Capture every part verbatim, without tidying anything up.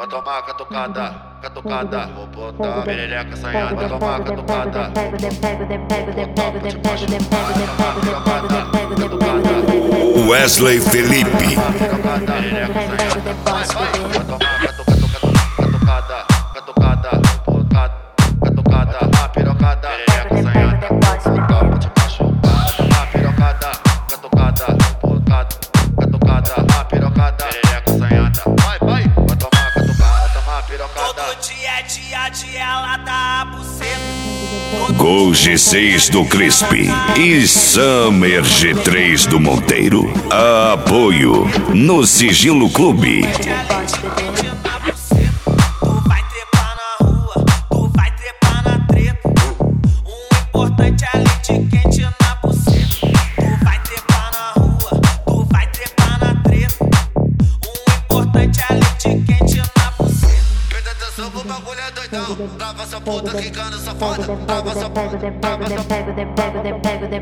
vai tomar catucada, catucada. Vou botar perereca assanhada, vai tomar catucada. Vou botar por debaixo do pau, vai tomar pirocada, catucada. Wesley Felipe. Perereca assanhada, vai, vai, vai tomar catucada, catucada, catucada, catucada, tomar pirocada. Perereca assanhada, vou botar por debaixo do pau, vai tomar pirocada, catucada, catucada, catucada, tomar pirocada. Perereca assanhada, vai, vai, vai tomar catucada, tomar pirocada. Todo dia é dia de ela dar buceta. Gol G seis do Crisp e Summer G três do Monteiro. Apoio no Sigilo Clube. Tu vai trepar na rua, tu vai trepar na treta. O importante é leite quente na buceta. Tu vai trepar na rua, tu vai trepar na treta. O importante é leite quente na buceta. Presta atenção, o bagulho é doidão. Trava essa puta quicando essa foda. Trava essa puta, trava essa puta.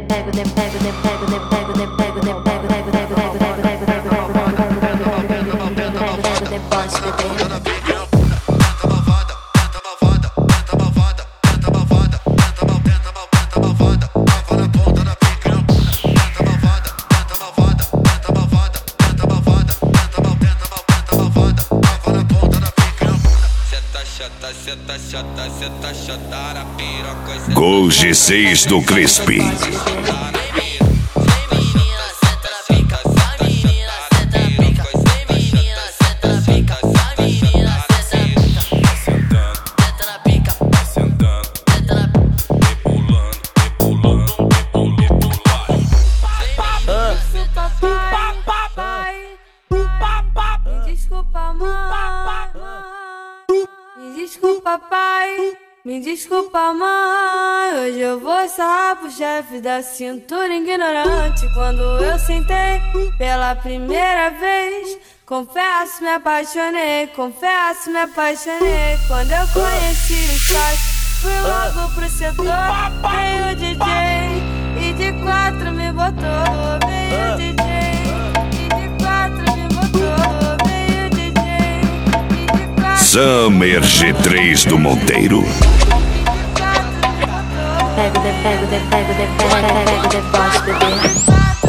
Senta, chata, senta, chata na piroca. Gol G seis do Crisp. Desculpa, pai, me desculpa, mãe. Hoje eu vou sarrar pro chefe da cintura ignorante. Quando eu sentei pela primeira vez, confesso, me apaixonei, confesso, me apaixonei. Quando eu conheci o site, fui logo pro setor. Veio o D J e de quatro me botou. Veio o D J e de quatro me botou. Veio o D J e de quatro. Summer G três do Monteiro. Pego, de, pego, de, pego, de, pego, pego, deboche, bebê.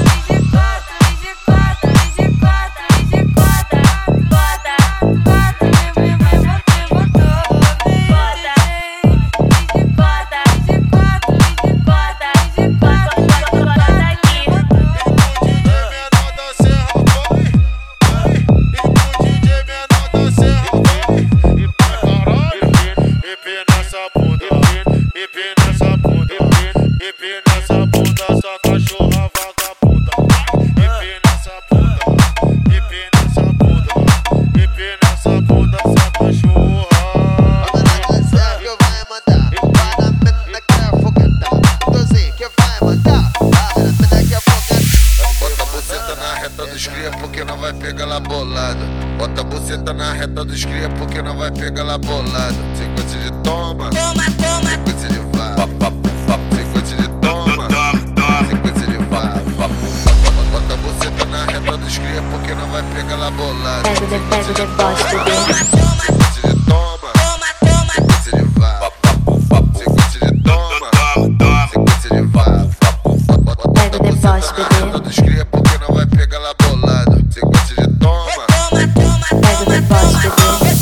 Porque não vai pegar lá bolado. Bota a buceta na reta dos cria porque não vai pegar lá bolado. Sequência de toma, Toma, toma. sequência de vá, sequência de toma, sequência de vá. Bota a buceta na reta dos cria porque não vai pegar lá bolado. Pego, de, pego, deboche, bebê. Sequência de toma, Toma, toma. sequência de vá, sequência de toma, sequência de vá. Bota a buceta na reta dos cria porque não vai pegar lá bolado. Sequência de toma, Toma, toma. Pego, deboche, bebê.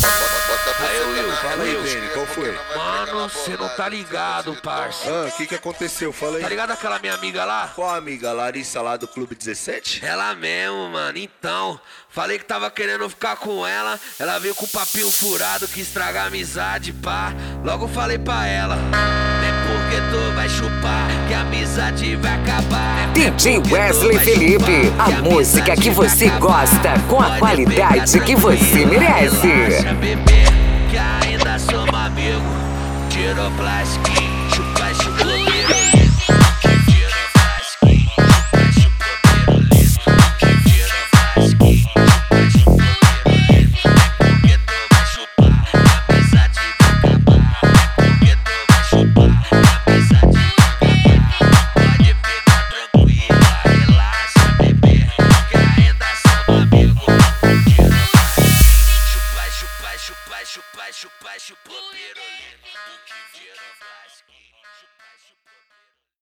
Aí, Will, fala aí, Benny, qual foi? Mano, cê não tá ligado, parça. Ah, o que que aconteceu? Fala aí. Tá ligado aquela minha amiga lá? Qual amiga? Larissa lá do Clube dezessete? Ela mesmo, mano. Então, falei que tava querendo ficar com ela. Ela veio com um papinho furado que estragar a amizade, pá. Logo falei pra ela: é porque tu vai chupar que a amizade vai acabar. D J Wesley Felipe, a música que você gosta com a qualidade que você merece. Relaxa, bebê, que ainda somos amigos. Tirou plastiquinho, chupa, chupa, pirulito. Que tirou plastiquinho, chupa, chupa, pirulito. Que tirou plastiquinho, chupa, chupa, pirulito. Porque tu vai chupar, a amizade vai acabar. Porque tu vai chupar, a amizade vai acabar. Pode ficar tranquila, relaxa, bebê, que ainda somos amigos. Tirou plastiquinho, chupa, chupa, chupa, chupa, chupa, chupa pirulito.